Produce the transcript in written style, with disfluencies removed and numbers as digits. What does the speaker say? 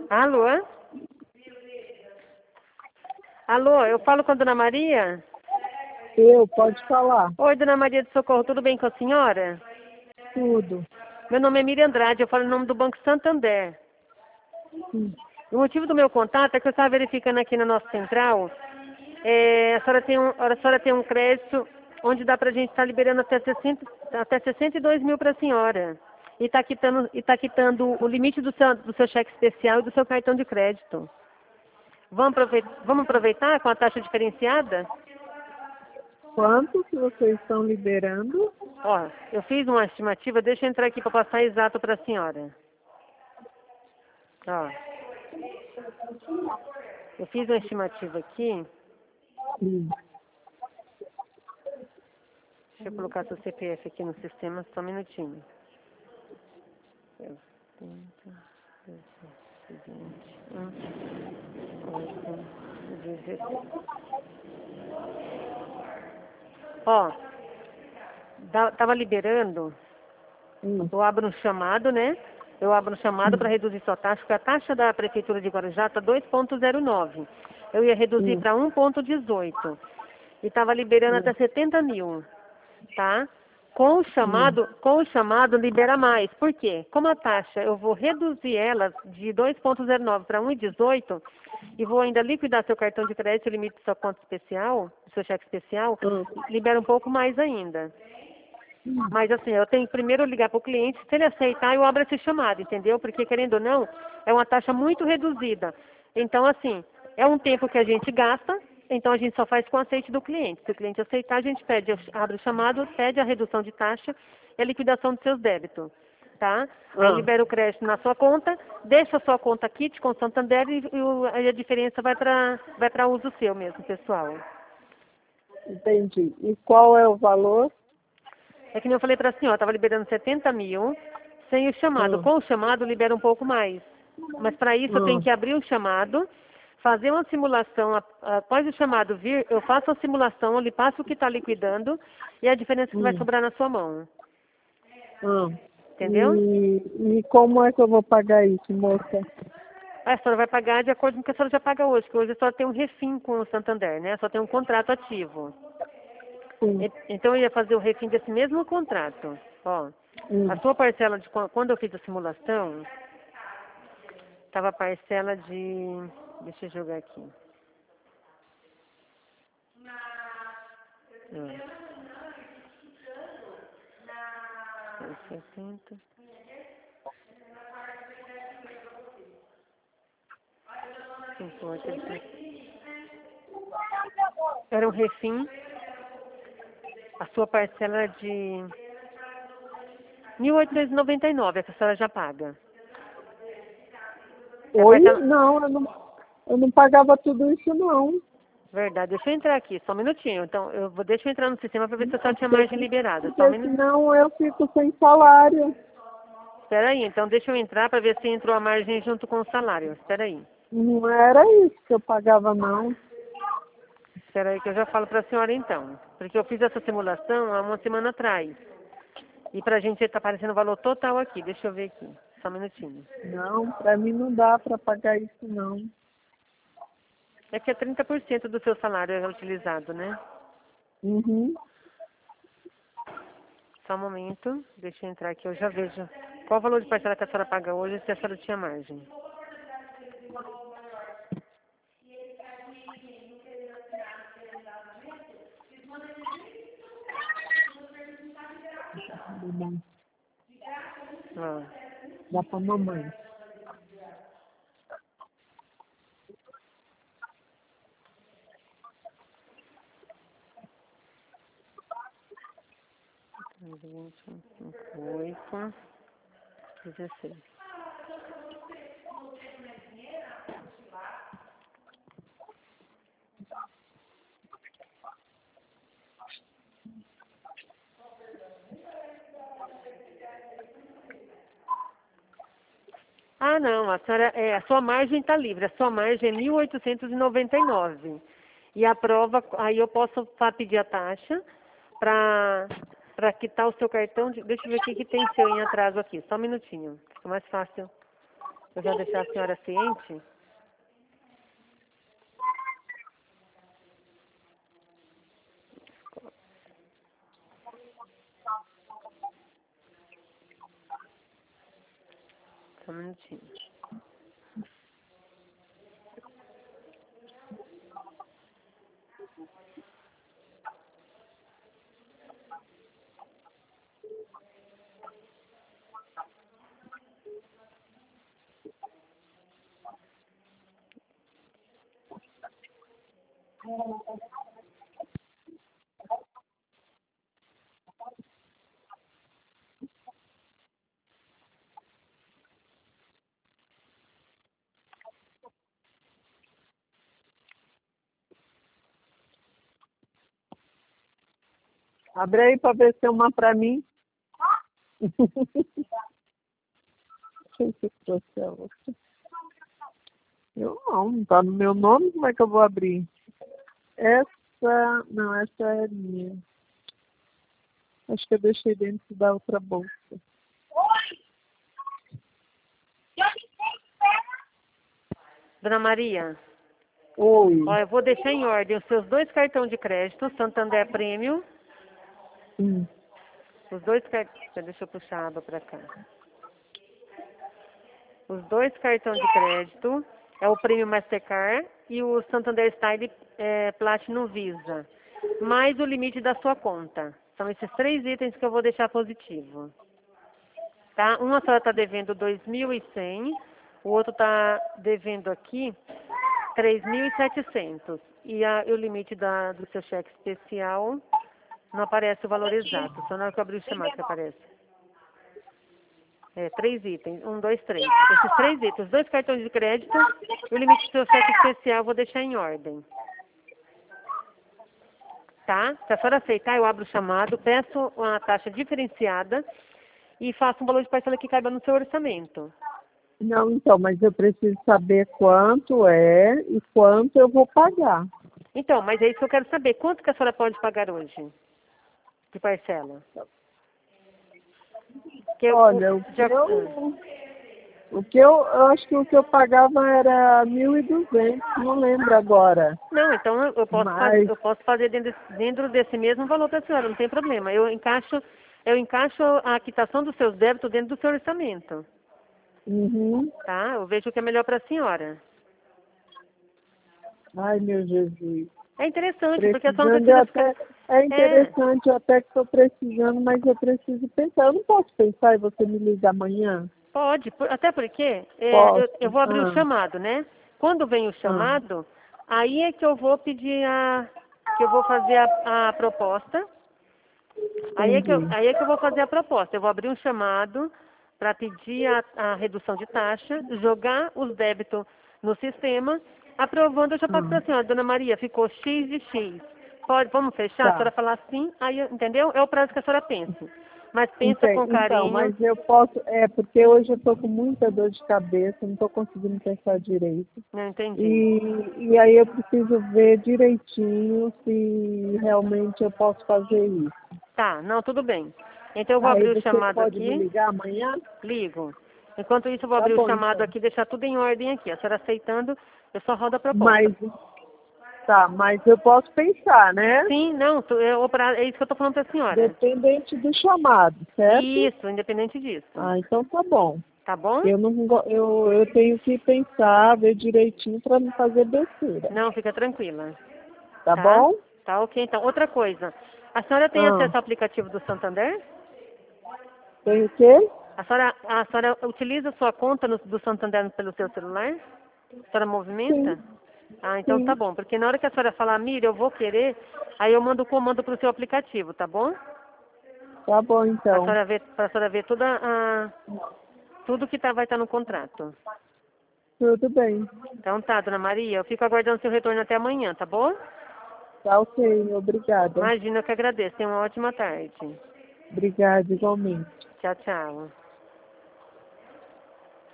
Alô? Alô, eu falo com a Dona Maria? Pode falar. Oi, Dona Maria de Socorro, tudo bem com a senhora? Tudo. Meu nome é Miriam Andrade, eu falo em nome do Banco Santander. Sim. O motivo do meu contato é que eu estava verificando aqui na nossa central, a senhora tem um crédito onde dá para a gente estar liberando até 62 mil para a senhora. E está quitando o limite do seu cheque especial e do seu cartão de crédito. Vamos aproveitar com a taxa diferenciada? Quanto que vocês estão liberando? Ó, eu fiz uma estimativa, deixa eu entrar aqui para passar exato para a senhora. Ó, eu fiz uma estimativa aqui. Sim. Deixa eu colocar seu CPF aqui no sistema, só um minutinho. 16. Ó, tava liberando, eu abro um chamado, né? Eu abro um chamado para reduzir sua taxa, porque a taxa da Prefeitura de Guarujá está 2,09. Eu ia reduzir para 1,18. E estava liberando até 70 mil, tá? Com o chamado libera mais. Por quê? Como a taxa, eu vou reduzir ela de 2,09 para 1,18 e vou ainda liquidar seu cartão de crédito, o limite da sua conta especial, do seu cheque especial, libera um pouco mais ainda. Mas assim, eu tenho que primeiro ligar para o cliente, se ele aceitar, eu abro esse chamado, entendeu? Porque, querendo ou não, é uma taxa muito reduzida. Então, assim, é um tempo que a gente gasta, então a gente só faz com o aceite do cliente. Se o cliente aceitar, a gente abre o chamado, pede a redução de taxa e a liquidação dos seus débitos, tá? Aí libera o crédito na sua conta, deixa a sua conta kit com o Santander aí a diferença vai para uso seu mesmo, pessoal. Entendi. E qual é o valor? É que nem eu falei para a senhora, estava liberando 70 mil, sem o chamado. Com o chamado, libera um pouco mais. Mas para isso, eu tenho que abrir o chamado, fazer uma simulação. Após o chamado vir, eu faço a simulação, eu lhe passo o que está liquidando e a diferença que vai sobrar na sua mão. Entendeu? E como é que eu vou pagar isso, moça? A senhora vai pagar de acordo com o que a senhora já paga hoje, que hoje a senhora tem um refim com o Santander, né? Só tem um contrato ativo. Então eu ia fazer o refim desse mesmo contrato. Ó, a sua parcela de quando eu fiz a simulação, estava a parcela de. Deixa eu jogar aqui. Ó. 60. Era um refim. A sua parcela era de 1.899, essa senhora já paga. Oi? Não, eu não pagava tudo isso, não. Verdade, deixa eu entrar aqui, só um minutinho. Então, deixa eu entrar no sistema para ver se a senhora tinha margem liberada. Só um Porque minutinho. senão eu fico sem salário. Espera aí, então deixa eu entrar para ver se entrou a margem junto com o salário. Espera aí. Não era isso que eu pagava, não. Espera aí que eu já falo para a senhora então. Porque eu fiz essa simulação há uma semana atrás. E para a gente está aparecendo o valor total aqui. Deixa eu ver aqui. Só um minutinho. Não, para mim não dá para pagar isso, não. É que é 30% do seu salário é utilizado, né? Só um momento. Deixa eu entrar aqui. Eu já vejo qual o valor de parcela que a senhora paga hoje se a senhora tinha margem. Ó. Dá para mamãe. Oito, 16. Ah, não, a sua margem está livre. A sua margem é 1.899. E a prova, aí eu posso pedir a taxa para quitar o seu cartão. Deixa eu ver o que tem seu em atraso aqui. Só um minutinho. Fica mais fácil Eu já deixar a senhora ciente? Só um minutinho. Abre aí para ver se tem uma para mim. Deixa eu trouxe a outra. Eu não tá no meu nome, como é que eu vou abrir? Essa, não, essa é minha. Acho que eu deixei dentro da outra bolsa. Dona Maria, Oi. ó, eu vou deixar em ordem os seus 2 cartões de crédito, Santander Premium. Os 2 cartões... Deixa eu puxar a aba para cá. Os 2 cartões de crédito é o Premium Mastercard e o Santander Style Platinum Visa. Mais o limite da sua conta. São esses 3 itens que eu vou deixar positivo. Tá? Uma senhora está devendo 2.100, o outro está devendo aqui 3.700. E o limite do seu cheque especial não aparece o valor exato. Só na hora que eu abrir o chamado que aparece. 3 itens. 1, 2, 3. Esses 3 itens. 2 cartões de crédito e o limite do seu cheque especial eu vou deixar em ordem. Tá? Se a senhora aceitar, eu abro o chamado, peço uma taxa diferenciada e faço um valor de parcela que caiba no seu orçamento. Não, então, mas eu preciso saber quanto é e quanto eu vou pagar. Então, mas é isso que eu quero saber. Quanto que a senhora pode pagar hoje de parcela? Olha, eu acho que o que eu pagava era 1.200, não lembro agora. Não, então eu posso fazer dentro desse mesmo valor para a senhora, não tem problema. Eu encaixo a quitação dos seus débitos dentro do seu orçamento. Tá? Eu vejo o que é melhor para a senhora. Ai, meu Jesus. É interessante, porque a senhora não Precisando, precisa ficar... é interessante, eu até que estou precisando, mas eu preciso pensar. Eu não posso pensar e você me liga amanhã? Pode, até porque Posso. eu vou abrir o chamado, né? Quando vem o chamado, aí é que eu vou pedir que eu vou fazer a proposta. Aí é que eu vou fazer a proposta. Eu vou abrir um chamado para pedir a redução de taxa, jogar os débitos no sistema, aprovando, eu já passo para a senhora, dona Maria, ficou X de X. Vamos fechar? A senhora falar sim, aí, entendeu? É o prazo que a senhora pensa. Mas pensa com carinho. Então, mas eu posso, porque hoje eu estou com muita dor de cabeça, não estou conseguindo pensar direito. Não entendi. E aí eu preciso ver direitinho se realmente eu posso fazer isso. Tá, não, tudo bem. Então eu vou abrir o chamado aqui. Você pode me ligar amanhã? Ligo. Enquanto isso, eu vou abrir o chamado aqui, deixar tudo em ordem aqui. A senhora aceitando, eu só rodo a proposta. Mas eu posso pensar, né? Sim, não, é isso que eu estou falando para a senhora. Dependente do chamado, certo? Isso, independente disso. Ah, então tá bom. Tá bom? Eu tenho que pensar, ver direitinho para não fazer besteira. Não, fica tranquila. Tá bom? Tá ok, então. Outra coisa, a senhora tem acesso ao aplicativo do Santander? Tem o quê? A senhora utiliza a sua conta do Santander pelo seu celular? A senhora movimenta? Sim. Ah, então tá bom. Porque na hora que a senhora falar, Miriam, eu vou querer, aí eu mando o comando pro seu aplicativo, tá bom? Tá bom, então. Pra senhora ver tudo que vai estar no contrato. Tudo bem. Então tá, dona Maria, eu fico aguardando seu retorno até amanhã, tá bom? Tá ok, obrigada. Imagina, eu que agradeço. Tenha uma ótima tarde. Obrigada, igualmente. Tchau, tchau.